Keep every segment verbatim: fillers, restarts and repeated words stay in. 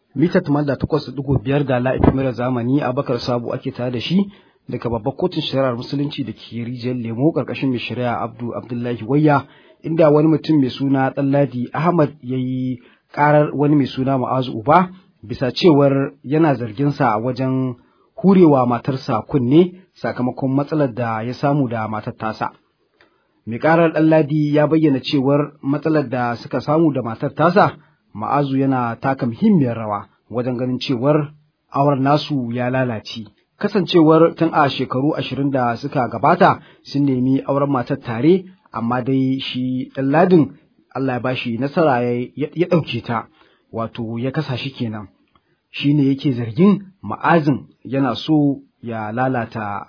mita tamanda takwas da ɗigo biyar da la'ifin mara zamani Abubakar Sabo ake tare da shi daga babbar kotun shari'ar musulunci da ke rijiyar lemo karkashin mai shari'a Abdu Abdullahi Wayya, inda wani mutum mai suna Ɗanladi Ahmad ya yi karar wani mai suna Ma'azu Uba bisa cewar yana zarginsa wajen hurewa matarsa kunne sakamakon matsalar da ya samu da matar tasa. Mai karar Ɗanladi ya bayyana cewar matsalar da suka samu da matar tasa, Ma'azu yana taka muhimmiyar rawa wajen ganin cewar auren nasu ya lalace. Kasancewar tun a shekaru ashirin da suka gabata sun nemi auren matar tare, amma dai shi Ɗanladin Allah ya bashi nasara ya ɗauke ta, wato ya kasa shi kenan. Shi ne yake zargin Ma'azin yana so ya lalata,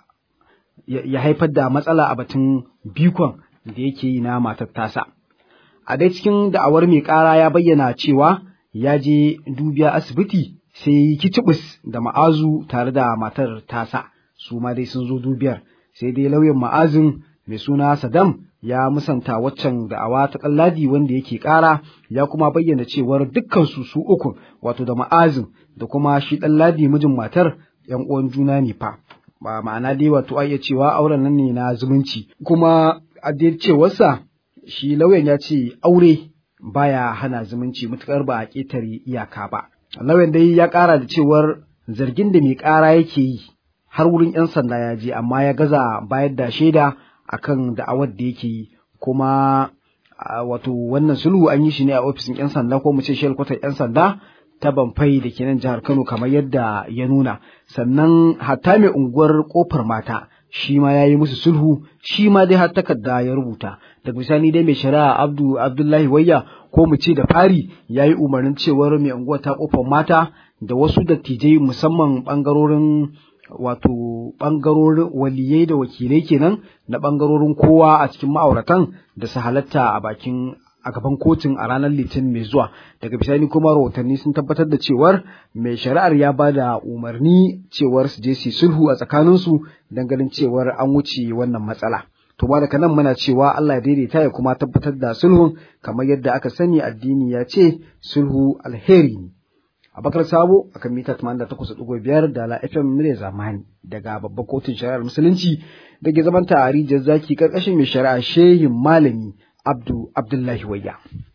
ya haifar da matsala a batun bikon da yake yi na matar tasa. A dai cikin da'awar mai ƙara ya bayyana cewa ya je dubiya asibiti sai yi kicibis da Ma'azu tare da matar tasa, su ma dai sun zo dubiyar, sai dai lauyan Ma'azin mai suna Sadam ya musanta waccan da'awa ta Ɗanladi wanda yake ƙara, ya kuma bayyana cewar dukkan su su uku, wato da Ma'azin da kuma shi Ɗanladi mijin matar, ‘yan uwan juna ne fa, ba ma'ana dai wato a iya cewa auren nan ne na zumunci. Kuma a dai cewarsa shi lauyan ya ce aure baya hana zumunci mutukar ba a ƙetare iyaka ba. Lauyan dai ya ƙara da cewar zargin da mai ƙara yake yi har wurin ‘yan sanda ya je, amma ya gaza bayar da shaida akan da'awar da yake yi. Kuma wato wannan sulhu an yi shi ne a ofishin ‘yan sanda, ko mu ce shelkwatar ‘yan sanda ta Banfai da ke nan jihar Kano kamar yadda ya nuna. Sannan hatta mai unguwar Kofar Mata shi ma ya yi musu sulhu, shi ma dai har takarda ya rubuta. Da bisani dai mai shari'a Abdu Abdullahi Wayya, ko mu ce da fari, ya yi umarnin cewar mai unguwar ta Kofar Mata da wasu dattijai musamman ɓangarorin wato ɓangarorin waliyai da wakilai kenan na ɓangarorin kowa a cikin ma'auratan da su halatta a bakin a gaban kotun a ranar Litinin mai zuwa. Daga bisani kuma rahotanni sun tabbatar da cewar mai shari'ar ya ba da umarni cewar su je su sulhu a tsakaninsu don ganin cewar an wuce wannan matsala. To ba daga nan muna cewa Allah ya daidaita ya kuma tabbatar da sulhun, kamar yadda aka sani addini ya ce sulhu alheri ne. Abubakar Sabo akan mita tamanin da takwas da ɗigo biyar da la F M murya zamani daga babbar kotun shari'ar musulunci da ke zamanta a rijiyar zaki karkashin mai shari'a shehin malami Abdu Abdullahi Wayya.